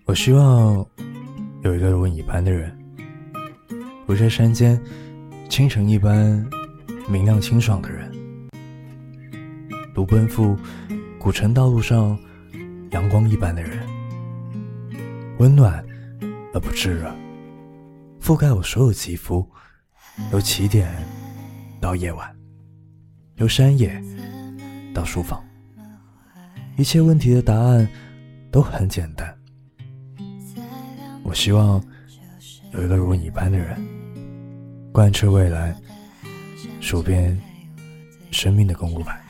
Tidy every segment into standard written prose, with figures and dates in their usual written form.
我希望有一个如你般的人，如这山间清晨一般明亮清爽的人，如奔赴古城道路上阳光一般的人，温暖而不炙热，覆盖我所有肌肤，由起点到夜晚，由山野到书房，一切问题的答案都很简单。我希望有一个如你般的人，贯彻未来，数遍生命的公路牌。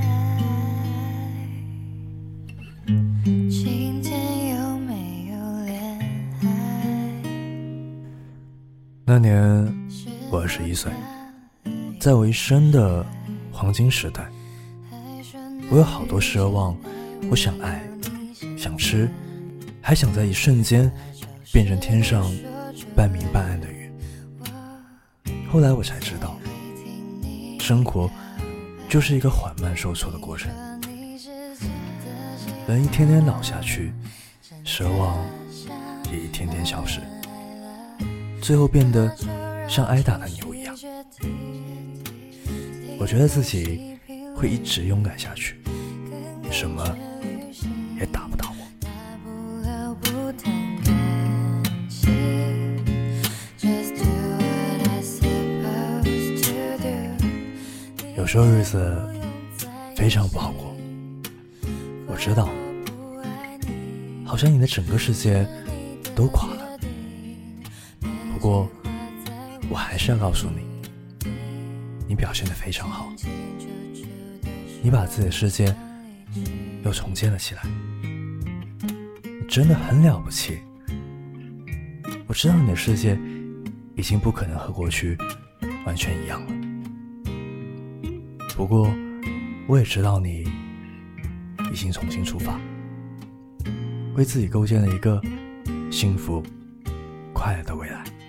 今天有没有恋爱？ 那年我21岁，在我一生的黄金时代，我有好多奢望，我想爱，想吃，还想在一瞬间变成天上半明半暗的云。后来我才知道，生活就是一个缓慢受挫的过程，人一天天老下去，奢望也一天天消失，最后变得像挨打的牛一样。我觉得自己会一直勇敢下去，什么也打不倒我。有时候日子非常不好过，我知道，好像你的整个世界都垮了。不过我还是要告诉你，你表现得非常好，你把自己的世界又重建了起来，你真的很了不起。我知道你的世界已经不可能和过去完全一样了，不过我也知道你已经重新出发，为自己构建了一个幸福快乐的未来。